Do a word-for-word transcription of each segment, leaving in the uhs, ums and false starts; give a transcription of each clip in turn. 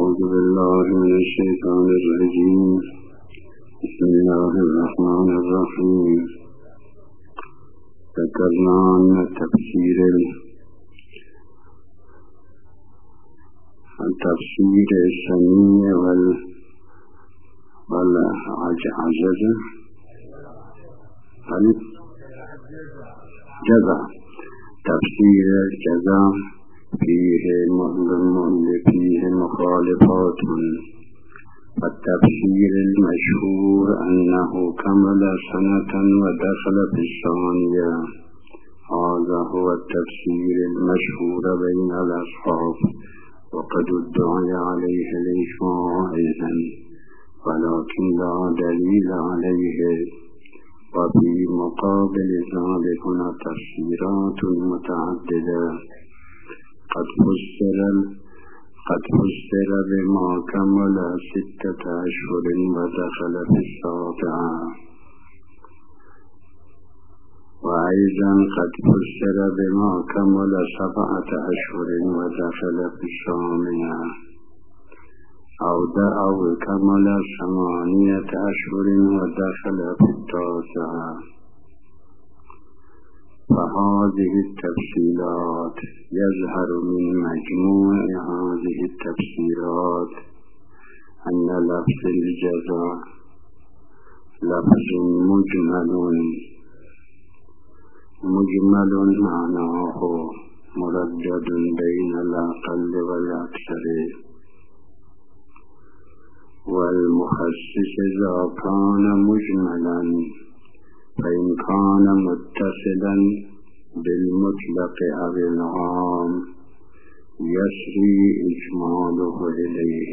أعوذ بالله من الشيطان الرجيم. بسم الله الرحمن الرحيم. ذكرنا أن تفسير التفسير السميع والعجز الجزع تفسير الجزع فيه فيه مخالفات. والتفسير المشهور أنه كمل سنة ودخل في الثانية، هذا هو التفسير المشهور بين الأصحاب، وقد ادعي عليه الإجماع أيضا، ولكن لا دليل عليه. وفي مقابل ذلك هنا تفسيرات متعددة قد فسر قد فسر بما كمل ستة أشهر ودخل في السابعة، وأيضا قد فسر بما كمل سبعة أشهر ودخل في الثامنة، أو أو كمل ثمانية أشهر ودخل في التاسعة. فهذه التفصيلات يظهر من مجموع هذه التفسيرات أن لفظ الجزاء لفظ مجمل مجمل معناه مردد بين الأقل والأكثر، والمخصص إذا كان مجملا فإن كان متصلا بالمطلق أو العام يسري إجماله إليه،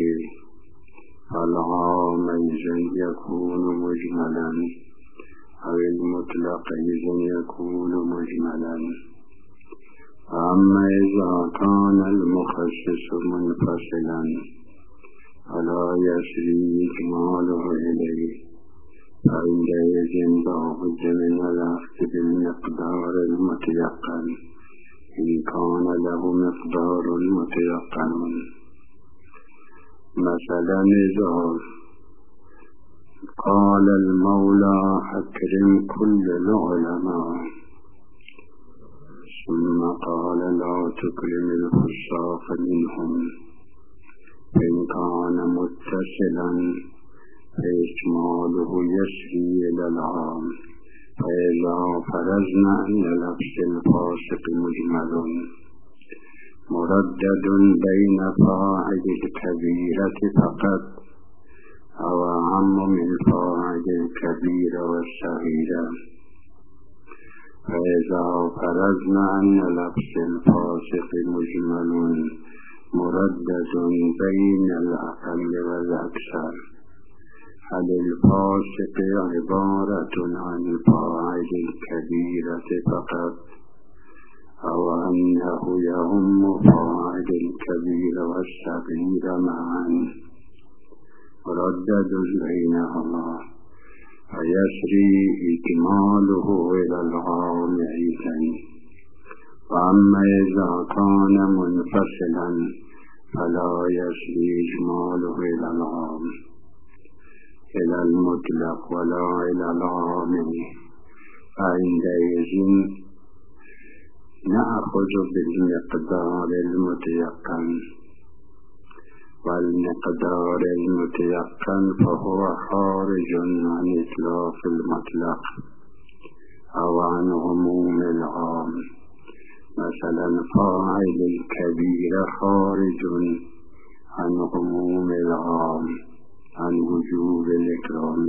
فالعام إذن يكون مجملا أو المطلق إذن يكون مجملا. أما إذا كان المخصص منفصلا فلا يسري إجماله إليه، فعندئذ لابد من الأخذ بالمقدار المتيقن إن كان له مقدار متيقن. مثلا إذا قال المولى أكرم كل العلماء، ثم قال لا تكرم الفساق منهم، إن كان متصلا فإشماله يسري إلى العام. فإذا فرضنا أن لفظ الفاسق مجمل مردد بين فاعل الكبيرة فقط أو أعم من فاعل الكبير والصغيرة، فإذا فرضنا أن لفظ الفاسق مجمل مردد بين الأقل والأكثر، هل الفاسق عبارة عن فاعل الكبيرة فقط أو أنه يهم فاعل الكبير والصغير معا؟ مردد بينهما، فيسري إكماله إلى العام أيضا. وأما إذا كان منفصلا فلا يسري إجماله إلى العام إلى المطلق ولا إلى العام، فعندئذ نأخذ بالمقدار المتيقن، والمقدار المتيقن فهو خارج عن إطلاق المطلق أو عن عموم العام. مثلا فاعل الكبير خارج عن عموم العام عن وجوب الإكرام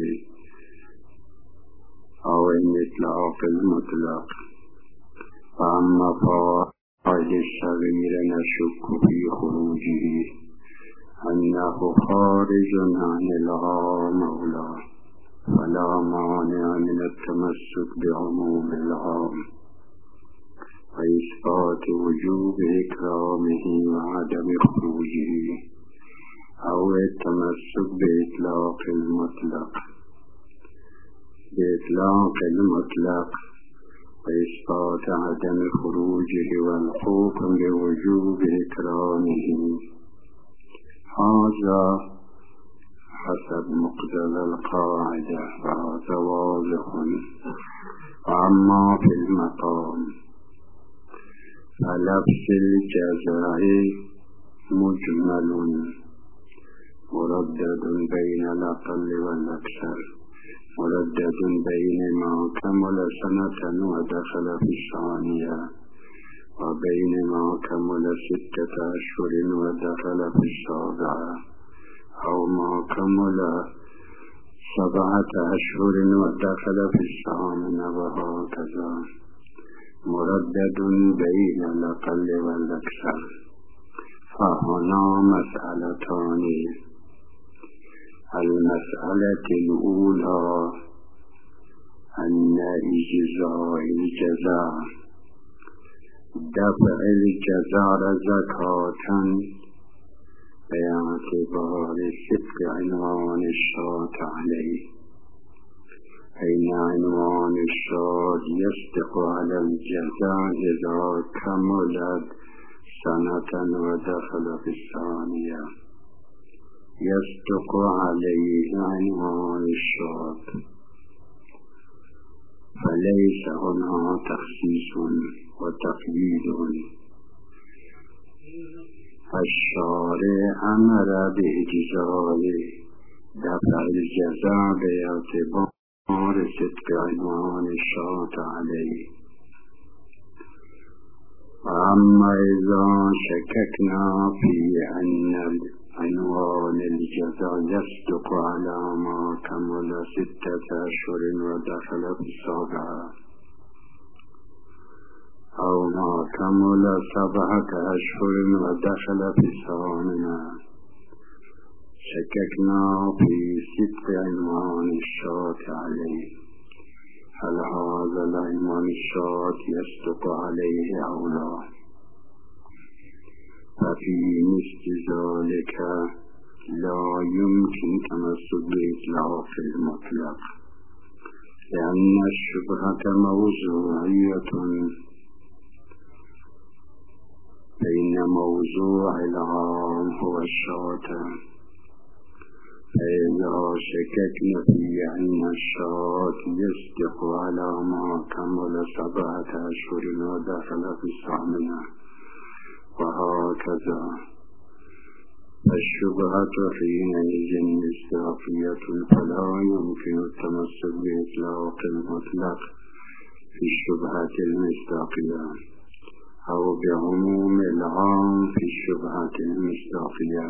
أو الإطلاق المطلق. فأما فاعل الصغير نشك في خروجه أنه خارج عن العام أو لا، فلا مانع من التمسك بعموم العام وإثبات وجوب إكرامه وعدم خروجه، أو التمسك بإطلاق المطلق بإطلاق المطلق وإثبات عدم خروجه والحكم بوجوب إكرامه. هذا الجزاء حسب مقتضى القاعدة فهذا واضح. أما في المقام فلفظ الجزاء مجمل مردد بين الأقل والأكثر، مردد بين ما كمل سنة ودخل في الثانية، وبين ما كمل ستة أشهر ودخل في السابعة، أو ما كمل سبعة أشهر ودخل في الثامنة، وهكذا مردد بين الأقل والأكثر. فهنا مسألتان: المسألة الأولى أن إجزاء الجزاء دفع الجزاء زكاة باعتبار صدق عنوان الشاة عليه، أين عنوان الشاة يصدق على الجزاء إذا كملت سنة ودخل في الثانية، يصدق عليه عنوان الشاة، فليس هنا تخصيص وتقييد. الشارع أمر بإجزاء دفع الجزاء باعتبار صدق عنوان الشاة عليه. أما إذا شككنا في أن عنوان الجزاء يصدق على ما كمل ستة أشهر ودخل في السابعة، أو ما كمل سبعة أشهر ودخل في الثامنة، شككنا في صدق عنوان الشاة عليه، هل هذا العنوان الشاة يصدق عليه أو لا؟ ففي مثل ذلك لا يمكن تمسك بإطلاق المطلق، لأن الشبهة موضوعية بين موضوع العام هو الشاة. فإذا شككنا في أن الشاة يصدق على ما كمل سبعة أشهر ودخل في الثامنة وهكذا، فالشبهة حينئذ مصداقية، فلا يمكن التمسك بإطلاق المطلق في الشبهة المصداقية، أو بعموم العام في الشبهة المصداقية.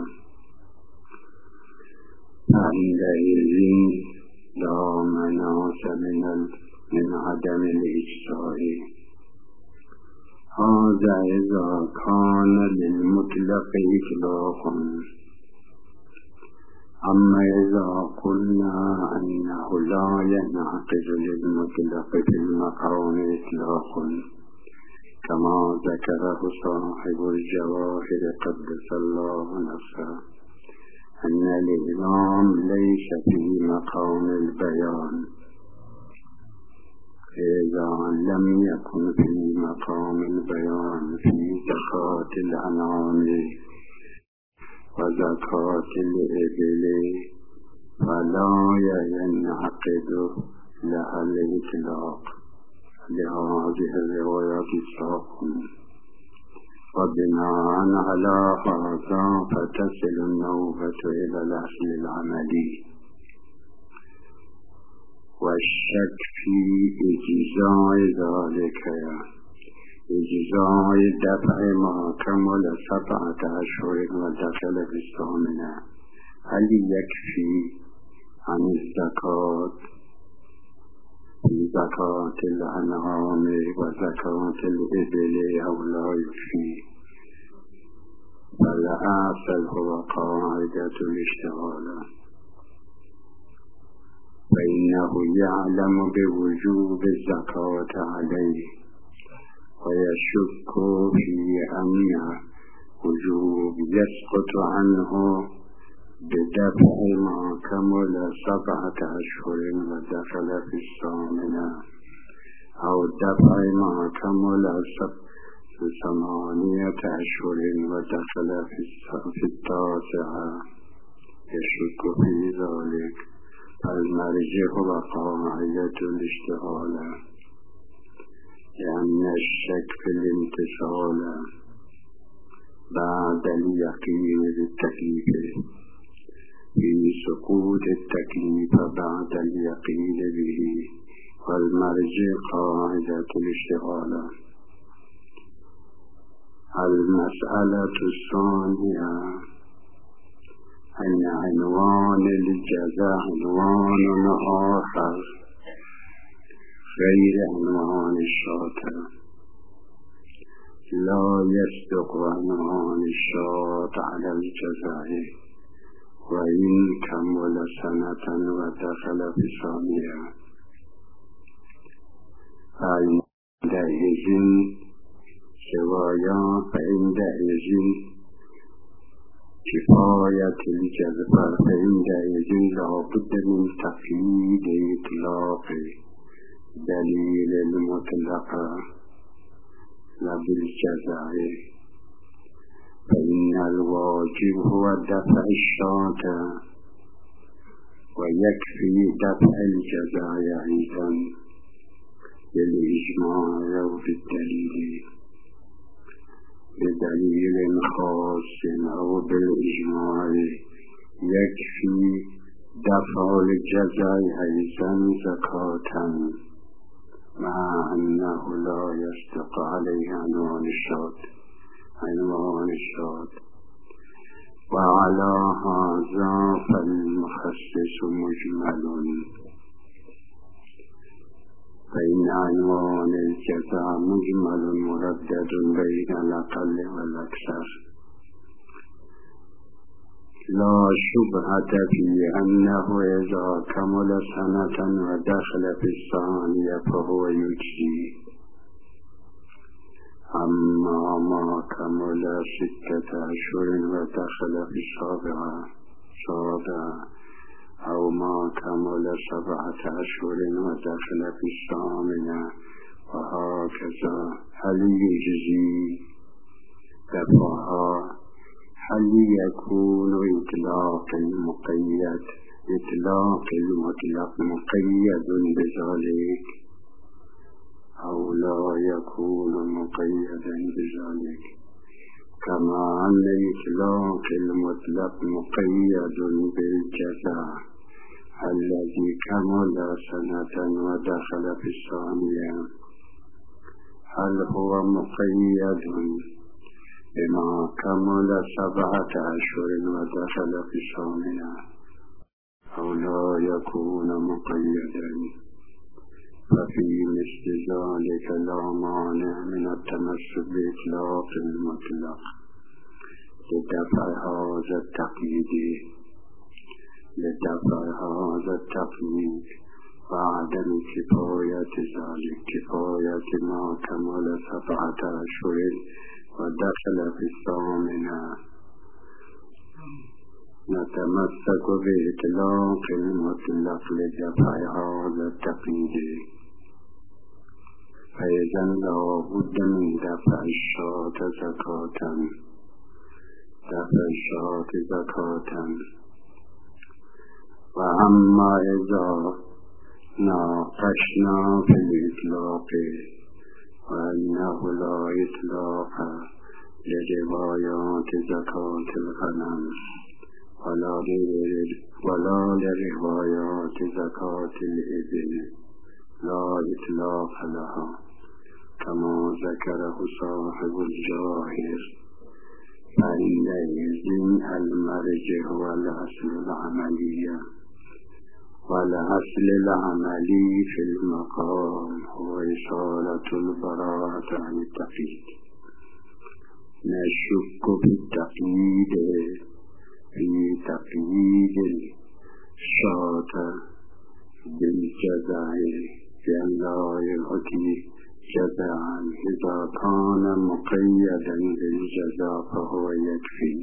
فعندئذ لا مناص من عدم الإجزاء. هذا إذا كان للمطلق إطلاق. أما إذا قلنا أنه لا ينعقد للمطلق في المقام إطلاق كما ذكره صاحب الجواهر قدس الله نفسه، أن الإمام ليس في مقام البيان، إذا لم يكن في مقام البيان في زكاة الأنعام وزكاة الإبل فلا ينعقد لها الإطلاق لهذه الروايات السابقة. وبناء على هذا فتصل النوبة إلى الأصل العملي، والشك في إجزاء ذلك، إجزاء دفع ما كمل سبعة أشهر ودخل في الثامنة، هل يكفي عن الزكاة في زكاة الأنعام وزكاة الإبل أو لا يكفي؟ فالأصل هو قاعدة الاشتغال، فإنه يعلم بوجوب الزكاة عليه ويشك في أن وجوب يسقط عنه بدفع ما كمل سبعة أشهر ودخل في الثامنة، أو دفع ما كمل ثمانية أشهر ودخل في التاسعة. يشك في ذلك فالمرجع وقاعدة الاشتغال، لأن الشك في الامتثال بعد اليقين بالتكليف، في سقوط التكليف بعد اليقين به، والمرجع قاعدة الاشتغال. المسألة الثانية أن عنوان الجزاء عنوان آخر غير عنوان الشاطر، لا يصدق عنوان الشاطر على الجزاء، وإن كمل سنة ودخل في ثانية فعندئذ سوايا فعندئذ كفاية الجذب، فعندئذ لا بد من تقييد إطلاق دليل المطلق لا بالجزاء، فإن الواجب هو دفع الشاطر ويكفي دفع الجزاء أيضا بالإجماع أو بالدليل، بدليل خاص أو بالإجماع يكفي دفع الجزاء أيضا زكاة، مع أنه لا يصدق عليه عنوان الشاط عنوان الشاط وعلى هذا فالمخصص مجمل، فإن عنوان الجزاء مجمل مردد بين الأقل والأكثر، لا شبهة في أنه إذا كمل سنة ودخل في الثانية فهو يجزي، أما ما كمل ستة أشهر ودخل في السابعة سابعة أو ما كمل سبعة أشهر ودخل في الثامنة وهكذا، هل يجزي دفعها؟ هل يكون إطلاق المقيد إطلاق المطلق مقيد بذلك أو لا يكون مقيدا بذلك؟ كما أن إطلاق المطلق مقيد بالجزاء الذي كمل سنة ودخل في الثانية، هل هو مقيد بما كمل سبعة أشهر ودخل في الثامنة أو لا يكون مقيدا؟ ففي مثل ذلك لا مانع من التمسك بإطلاق المطلق لدفع هذا التقييد لدفع هذا التقييد وعدم كفاية ذلك كفاية ما كمل سبعة أشهر ودخل في الثامنة. نتمسك بإطلاق المطلق لدفع هذا التقييد، فإذا لا بد من دفع الشاة زكاة دفع الشاة زكاة. وأما إذا ناقشنا في الإطلاق وأنه لا إطلاق لروايات زكاة الغنم ولا ولا لروايات زكاة الإبل لا إطلاق لها كما ذكره صاحب الجواهر، فعندئذ المرجع هو الأصل العملية، والأصل العملي في المقام هو إصالة البراءة عن التقييد. نشك في التقييد في تقييد الشاة بالجزاء بأن لا يعطي جزاء، إذا كان مقيدا بالجزاء فهو يكفي.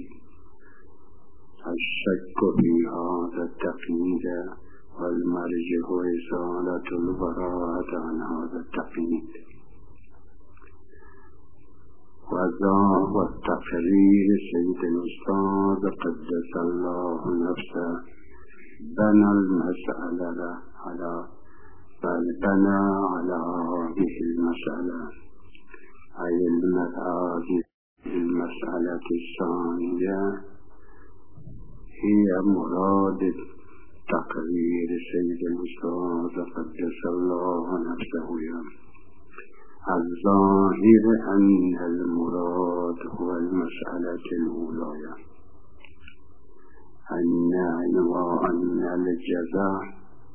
الشك في هذا التقييد والمرجع إزالة البراءة عن هذا التقييد. وذا والتقرير سيد الأستاذ قدس الله نفسه بنى المسألة على بل بنى على هذه المسألة، أي هذه المسألة الثانية هي مراد تقرير سيد الأستاذ قدس الله نفسه. الظاهر أن المراد هو المسألة الأولى، أن عنوان الجزاء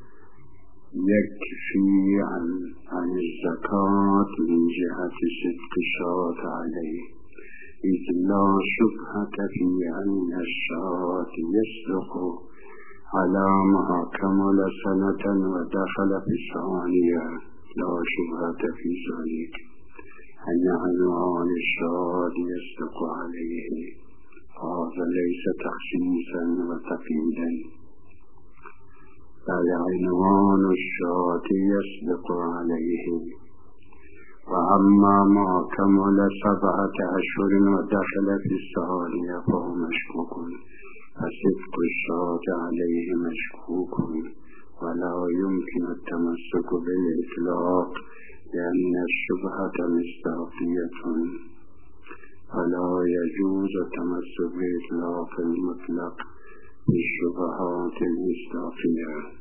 يكفي عن, عن الزكاة من جهة صدق الشاة عليه، إذ لا شبهة في أن الشاة يصدق على ما كمل سنة ودخل في الثانية، لا شبهة في ذلك. أن عنوان الشاة يصدق عليه هذا ليس تخصيصا وتقييدا، بل عنوان الشاة يصدق عليه. وأما ما كمل سبعة أشهر ودخل في الثانية فهو مشكوك، فصدق الشاة عليه مشكوك، ولا يمكن التمسك بالإطلاق لأن الشبهة مصداقية، فلا يجوز التمسك بإطلاق المطلق بالشبهات المصداقية.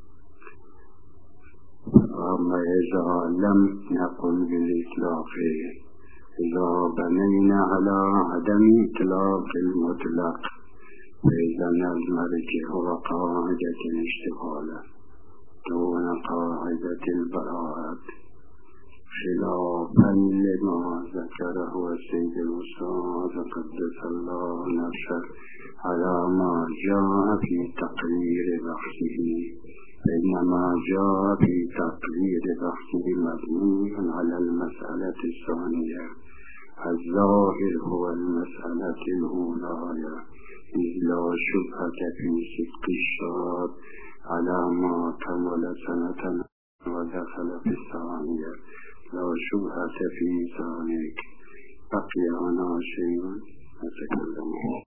أما إذا لم نقل بالإطلاق، إذا بنينا على عدم إطلاق المطلق، فإذن المرجع هو قاعدة الاشتغال دون قاعدة البراءة، خلافا لما ذكره السيد الأستاذ قدس الله نفسه على ما جاء في تقرير بحثه، فإنما جاء في تقرير بحثه مبني على المسألة الثانية. الظاهر هو المسألة الأولى، إذ لا شبهة في صدق الشاة على ما كمل سنة ودخل في الثانية، لا شبهة في ذلك. بقي أنا شيء أتكلم